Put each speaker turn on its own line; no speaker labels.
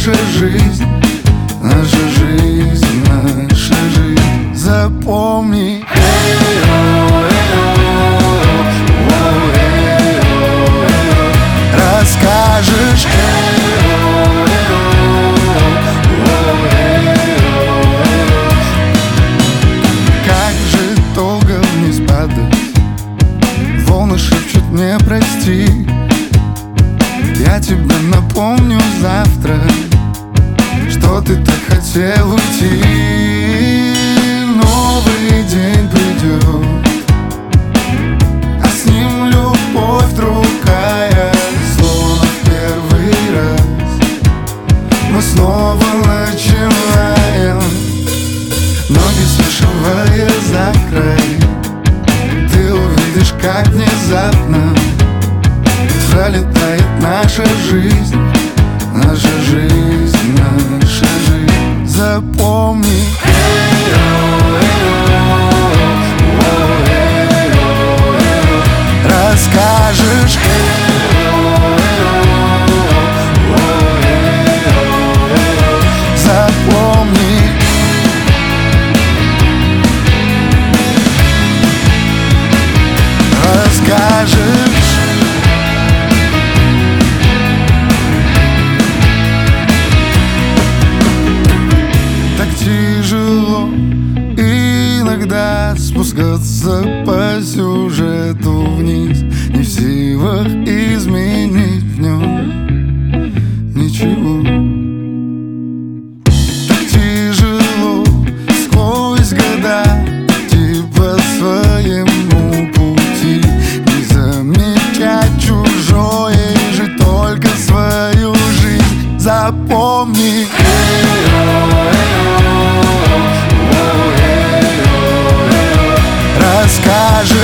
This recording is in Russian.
наша жизнь, наша жизнь, наша жизнь. Запомни. Расскажешь. Как же долго вниз падать, волны шепчут мне прости. Я тебе напомню завтра, что ты так хотел уйти. Новый день придет, а с ним любовь другая. Словно в первый раз мы снова начинаем. Ноги свешивая за край, ты увидишь, как внезапно пролетает наша жизнь, наша жизнь, наша жизнь. Запомни. Расскажешь. Запомни. Расскажешь. Тяжело иногда спускаться по сюжету вниз, не в силах изменить в нем ничего. Так тяжело сквозь года идти по своему пути, не замечать чужое и жить только свою жизнь. Запомни. Расскажи.